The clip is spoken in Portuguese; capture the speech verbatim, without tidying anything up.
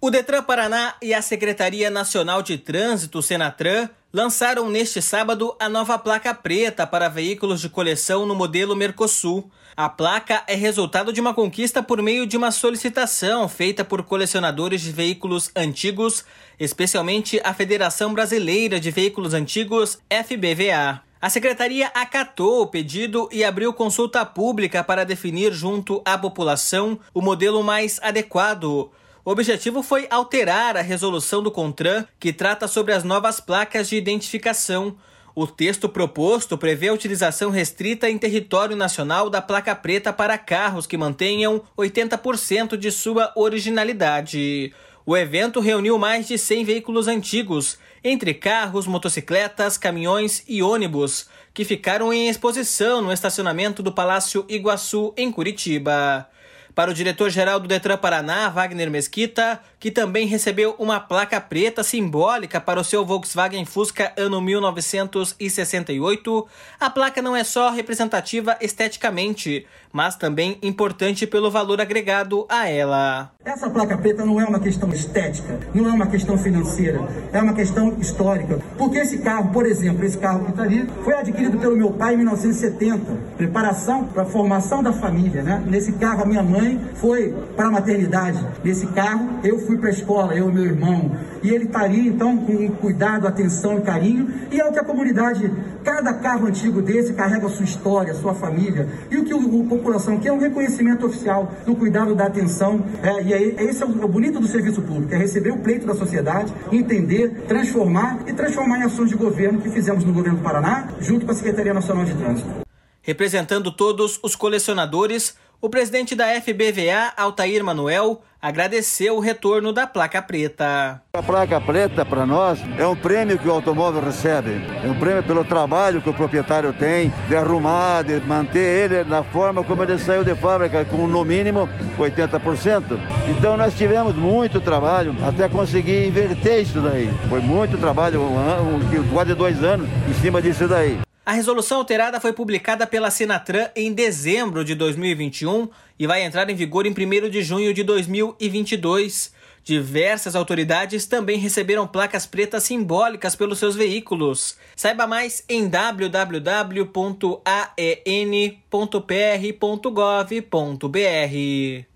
O Detran Paraná e a Secretaria Nacional de Trânsito, Senatran, lançaram neste sábado a nova placa preta para veículos de coleção no modelo Mercosul. A placa é resultado de uma conquista por meio de uma solicitação feita por colecionadores de veículos antigos, especialmente a Federação Brasileira de Veículos Antigos, F B V A. A Secretaria acatou o pedido e abriu consulta pública para definir junto à população o modelo mais adequado. O objetivo foi alterar a resolução do CONTRAN, que trata sobre as novas placas de identificação. O texto proposto prevê a utilização restrita em território nacional da placa preta para carros que mantenham oitenta por cento de sua originalidade. O evento reuniu mais de cem veículos antigos, entre carros, motocicletas, caminhões e ônibus, que ficaram em exposição no estacionamento do Palácio Iguaçu, em Curitiba. Para o diretor-geral do Detran Paraná, Wagner Mesquita, que também recebeu uma placa preta simbólica para o seu Volkswagen Fusca ano mil novecentos e sessenta e oito, a placa não é só representativa esteticamente, mas também importante pelo valor agregado a ela. Essa placa preta não é uma questão estética, não é uma questão financeira, é uma questão histórica. Porque esse carro, por exemplo, esse carro que está ali, foi adquirido pelo meu pai em mil novecentos e setenta. Preparação para a formação da família, né? Nesse carro, a minha mãe foi para a maternidade. Nesse carro, eu fui para a escola, eu e meu irmão. E ele está ali, então, com cuidado, atenção e carinho. E é o que a comunidade, cada carro antigo desse carrega a sua história, a sua família. E o que a população quer é um reconhecimento oficial do cuidado, da atenção. É, e aí, esse é o bonito do serviço público, é receber o pleito da sociedade, entender, transformar e transformar em ações de governo que fizemos no governo do Paraná, junto com a Secretaria Nacional de Trânsito. Representando todos os colecionadores, o presidente da F B V A, Altair Manuel, agradeceu o retorno da placa preta. A placa preta, para nós, é um prêmio que o automóvel recebe. É um prêmio pelo trabalho que o proprietário tem de arrumar, de manter ele na forma como ele saiu de fábrica, com no mínimo oitenta por cento. Então nós tivemos muito trabalho até conseguir inverter isso daí. Foi muito trabalho, um, um, quase dois anos em cima disso daí. A resolução alterada foi publicada pela Senatran em dezembro de dois mil e vinte e um e vai entrar em vigor em primeiro de junho de dois mil e vinte e dois. Diversas autoridades também receberam placas pretas simbólicas pelos seus veículos. Saiba mais em w w w ponto a e n ponto p r ponto gov ponto b r.